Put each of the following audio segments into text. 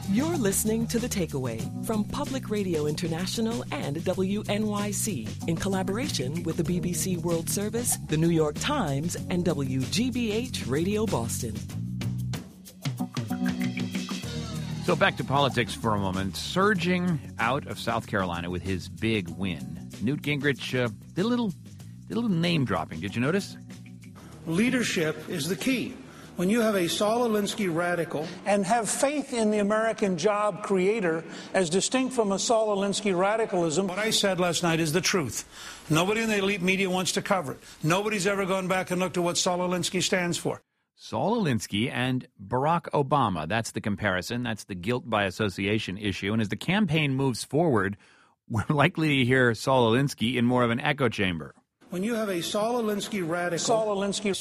You're listening to The Takeaway from Public Radio International and WNYC in collaboration with the BBC World Service, the New York Times, and WGBH Radio Boston. So back to politics for a moment. Surging out of South Carolina with his big win, Newt Gingrich did a little name dropping. Did you notice? Leadership is the key. When you have a Saul Alinsky radical and have faith in the American job creator as distinct from a Saul Alinsky radicalism, what I said last night is the truth. Nobody in the elite media wants to cover it. Nobody's ever gone back and looked at what Saul Alinsky stands for. Saul Alinsky and Barack Obama. That's the comparison. That's the guilt by association issue. And as the campaign moves forward, we're likely to hear Saul Alinsky in more of an echo chamber. When you have a Saul Alinsky radical... Saul Alinsky.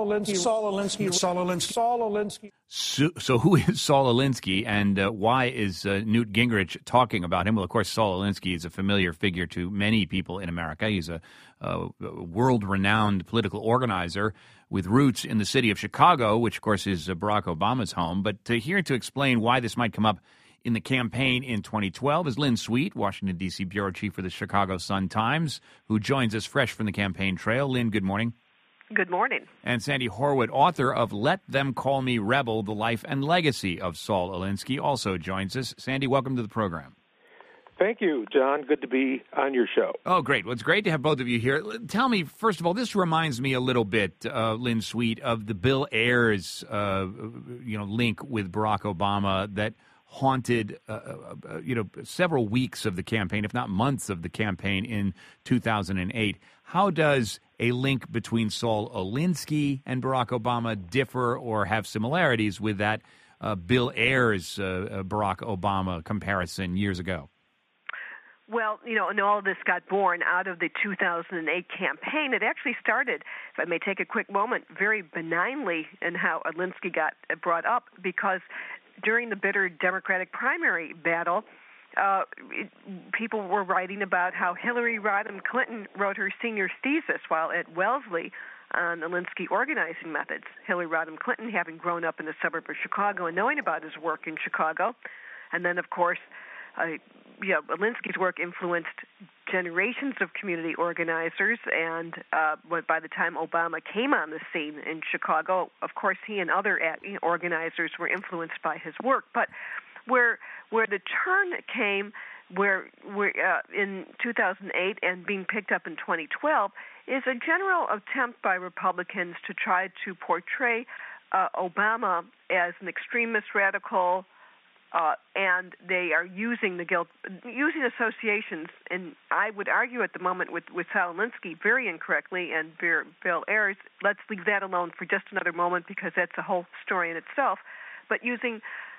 So who is Saul Alinsky, and why is Newt Gingrich talking about him? Well, of course, Saul Alinsky is a familiar figure to many people in America. He's a world-renowned political organizer with roots in the city of Chicago, which, of course, is Barack Obama's home. But here to explain why this might come up in the campaign in 2012 is Lynn Sweet, Washington, D.C. bureau chief for the Chicago Sun-Times, who joins us fresh from the campaign trail. Lynn, good morning. Good morning. And Sandy Horwitz, author of Let Them Call Me Rebel, The Life and Legacy of Saul Alinsky, also joins us. Sandy, welcome to the program. Thank you, John. Good to be on your show. Oh, great. Well, it's great to have both of you here. Tell me, first of all, this reminds me a little bit, Lynn Sweet, of the Bill Ayers, link with Barack Obama that haunted, several weeks of the campaign, if not months of the campaign in 2008. How does a link between Saul Alinsky and Barack Obama differ or have similarities with that Bill Ayers Barack Obama comparison years ago? Well, and all of this got born out of the 2008 campaign. It actually started, if I may take a quick moment, very benignly in how Alinsky got brought up, because during the bitter Democratic primary battle, people were writing about how Hillary Rodham Clinton wrote her senior thesis while at Wellesley on Alinsky organizing methods. Hillary Rodham Clinton having grown up in the suburb of Chicago and knowing about his work in Chicago. And then, of course, Alinsky's work influenced generations of community organizers, and by the time Obama came on the scene in Chicago, of course, he and other organizers were influenced by his work. But where the turn came, where in 2008 and being picked up in 2012, is a general attempt by Republicans to try to portray Obama as an extremist radical. And they are using using associations, and I would argue at the moment with Saul Alinsky very incorrectly, and Bill Ayers. Let's leave that alone for just another moment because that's a whole story in itself. But using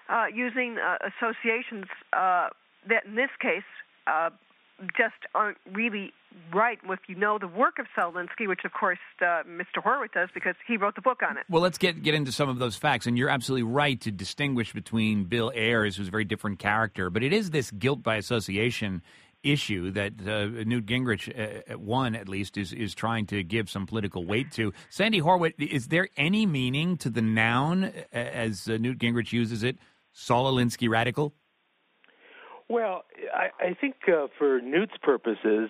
associations that in this case just aren't really right if you know the work of Saul Alinsky, which, of course, Mr. Horwitz does because he wrote the book on it. Well, let's get into some of those facts. And you're absolutely right to distinguish between Bill Ayers, who's a very different character. But it is this guilt by association issue that Newt Gingrich, one at least, is trying to give some political weight to. Sandy Horwitz, is there any meaning to the noun, as Newt Gingrich uses it, Saul Alinsky radical? Well, I think for Newt's purposes,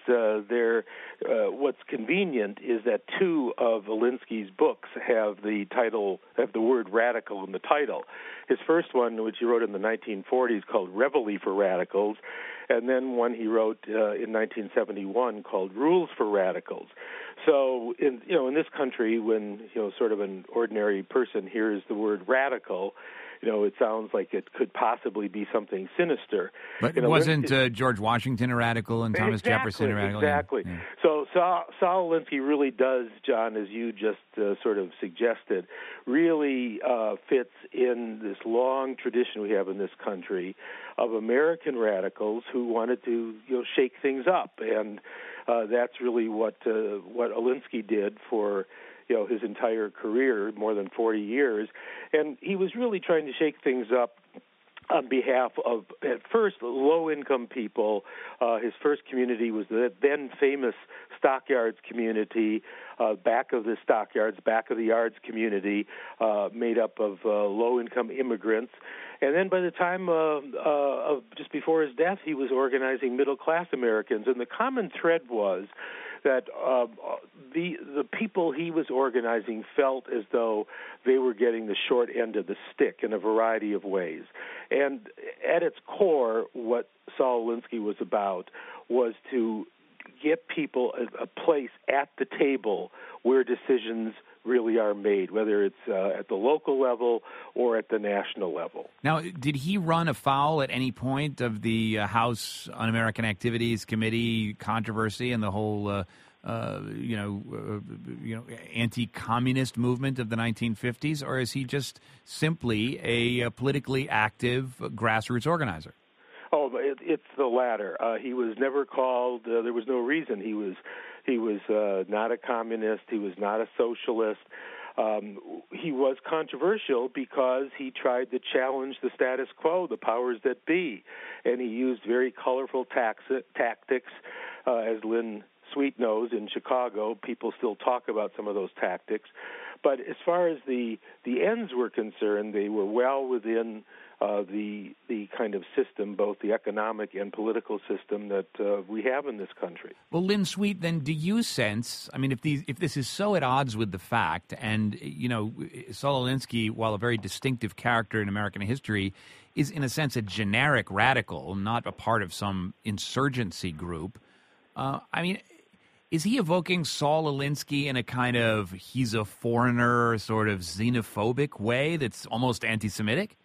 what's convenient is that two of Alinsky's books have the word radical in the title. His first one, which he wrote in the 1940s, called Reveille for Radicals, and then one he wrote in 1971 called Rules for Radicals. So, in this country, when sort of an ordinary person hears the word radical, it sounds like it could possibly be something sinister. But wasn't George Washington a radical and Thomas Jefferson a radical? Exactly. Yeah. So Saul Alinsky really does, John, as you just sort of suggested, really fits in this long tradition we have in this country of American radicals who wanted to shake things up, and that's really what Alinsky did for his entire career, more than 40 years. And he was really trying to shake things up on behalf of, at first, low-income people. His first community was the then-famous Stockyards community, back of the Stockyards, back of the Yards community, made up of low-income immigrants. And then by the time of just before his death, he was organizing middle-class Americans. And the common thread was that the people he was organizing felt as though they were getting the short end of the stick in a variety of ways. And at its core, what Saul Alinsky was about was to get people a place at the table where decisions really are made, whether it's at the local level or at the national level. Now, did he run afoul at any point of the House Un-American Activities Committee controversy and the whole, anti-communist movement of the 1950s, or is he just simply a politically active grassroots organizer? Oh, it's the latter. He was never called. There was no reason. He was not a communist. He was not a socialist. He was controversial because he tried to challenge the status quo, the powers that be, and he used very colorful tactics. As Lynn Sweet knows, in Chicago, people still talk about some of those tactics. But as far as the ends were concerned, they were well within the kind of system, both the economic and political system that we have in this country. Well, Lynn Sweet, then, do you sense? I mean, if this is so at odds with the fact, and Saul Alinsky, while a very distinctive character in American history, is in a sense a generic radical, not a part of some insurgency group. Is he evoking Saul Alinsky in a kind of he's a foreigner, sort of xenophobic way that's almost anti-Semitic?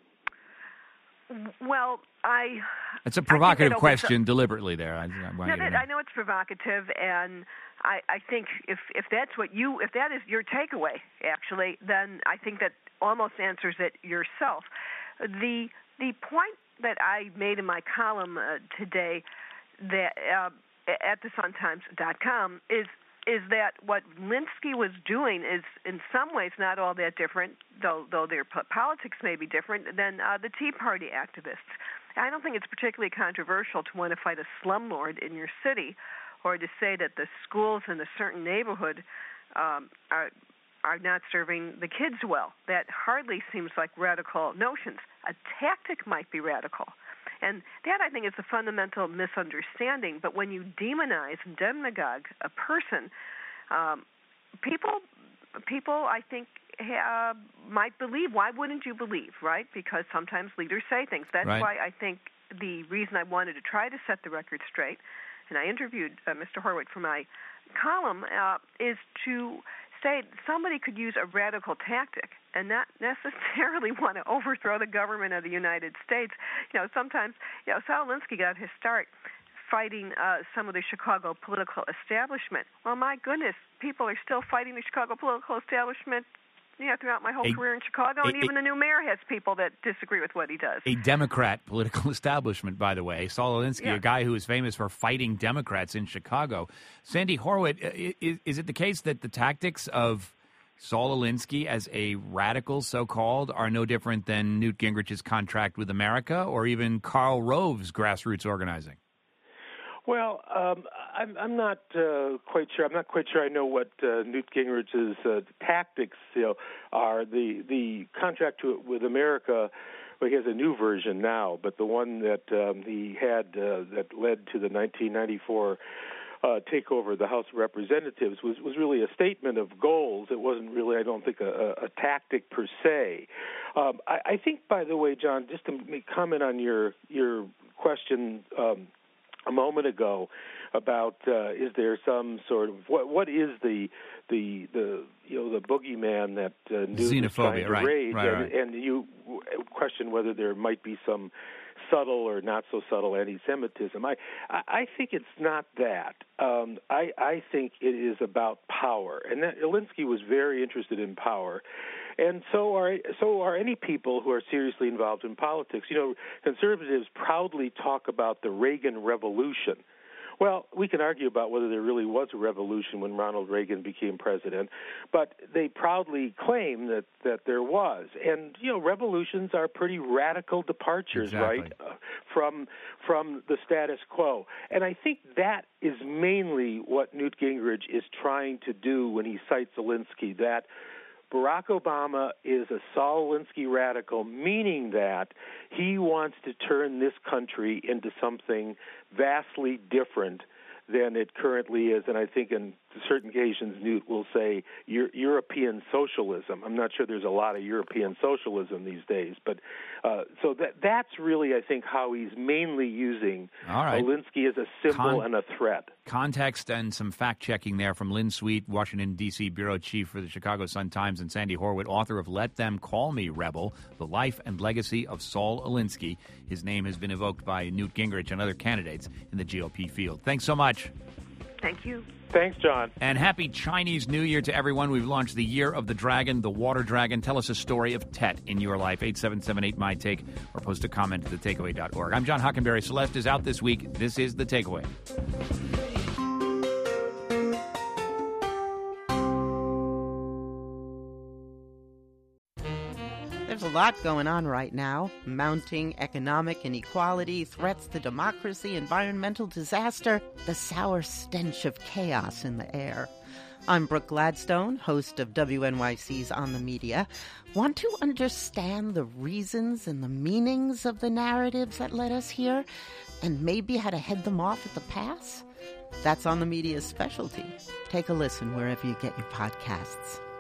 Well, it's a provocative question deliberately there. I know it's provocative, and I think if that is your takeaway, actually, then I think that almost answers it yourself. The point that I made in my column today that at thesuntimes.com is that what Alinsky was doing is in some ways not all that different, though their politics may be different, than the Tea Party activists. I don't think it's particularly controversial to want to fight a slumlord in your city or to say that the schools in a certain neighborhood are not serving the kids well. That hardly seems like radical notions. A tactic might be radical. And that, I think, is a fundamental misunderstanding. But when you demonize and demagogue a person, people, I think, might believe. Why wouldn't you believe, right? Because sometimes leaders say things. That's right. Why I think the reason I wanted to try to set the record straight, and I interviewed Mr. Horwitz for my column, is to say somebody could use a radical tactic and not necessarily want to overthrow the government of the United States. Sometimes, Saul Alinsky got his start fighting some of the Chicago political establishment. Well, my goodness, people are still fighting the Chicago political establishment throughout my whole career in Chicago, and even the new mayor has people that disagree with what he does. A Democrat political establishment, by the way. Saul Alinsky, a guy who is famous for fighting Democrats in Chicago. Sandy Horwitz, is it the case that the tactics of Saul Alinsky as a radical, so-called, are no different than Newt Gingrich's contract with America or even Karl Rove's grassroots organizing? Well, I'm not quite sure. I'm not quite sure I know what Newt Gingrich's tactics are. The contract with America, well, he has a new version now, but the one that he had that led to the 1994 takeover of the House of Representatives was really a statement of goals. It wasn't really, I don't think, a tactic per se. I think, by the way, John, just to comment on your question a moment ago about is there some sort of what is the boogeyman that Newt is trying to raise, and you question whether there might be some subtle or not so subtle anti-Semitism. I think it's not that. I think it is about power, and that Alinsky was very interested in power. And so are any people who are seriously involved in politics. Conservatives proudly talk about the Reagan Revolution, Well, we can argue about whether there really was a revolution when Ronald Reagan became president, but they proudly claim that there was. And, revolutions are pretty radical departures, right, from the status quo. And I think that is mainly what Newt Gingrich is trying to do when he cites Alinsky, that Barack Obama is a Saul Alinsky radical, meaning that he wants to turn this country into something vastly different than it currently is. And I think in certain occasions, Newt will say European socialism. I'm not sure there's a lot of European socialism these days, but so that's really, I think, how he's mainly using Alinsky as a symbol and a threat. Context and some fact-checking there from Lynn Sweet, Washington, D.C. Bureau Chief for the Chicago Sun-Times, and Sandy Horwitz, author of Let Them Call Me Rebel, The Life and Legacy of Saul Alinsky. His name has been evoked by Newt Gingrich and other candidates in the GOP field. Thanks so much. Thank you. Thanks, John. And happy Chinese New Year to everyone. We've launched the Year of the Dragon, the Water Dragon. Tell us a story of Tet in your life, 877-8-MY-TAKE, or post a comment at thetakeaway.org. I'm John Hockenberry. Celeste is out this week. This is The Takeaway. There's a lot going on right now. Mounting economic inequality, threats to democracy, environmental disaster, the sour stench of chaos in the air. I'm Brooke Gladstone, host of WNYC's On the Media. Want to understand the reasons and the meanings of the narratives that led us here, and maybe how to head them off at the pass? That's On the Media's specialty. Take a listen wherever you get your podcasts.